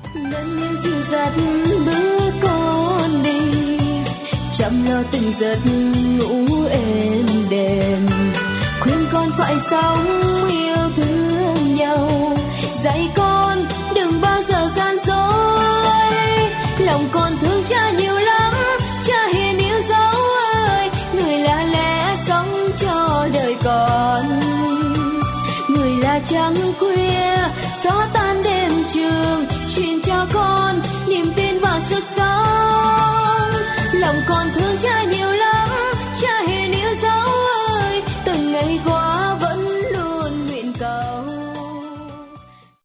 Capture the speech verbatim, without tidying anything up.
Nâng niu dịu dắt bước con đi, chăm lo từng giấc ngủ êm đềm, khuyên con phải sống yêu thương nhau, dạy con đừng bao giờ gian dối. Lòng con thương cha nhiều lắm, cha hiền yêu dấu ơi, người là lẽ sống cho đời con. Người là trăng khuya gió tan đêm trường, truyền cho con niềm tin vào sức sống. Lòng con thương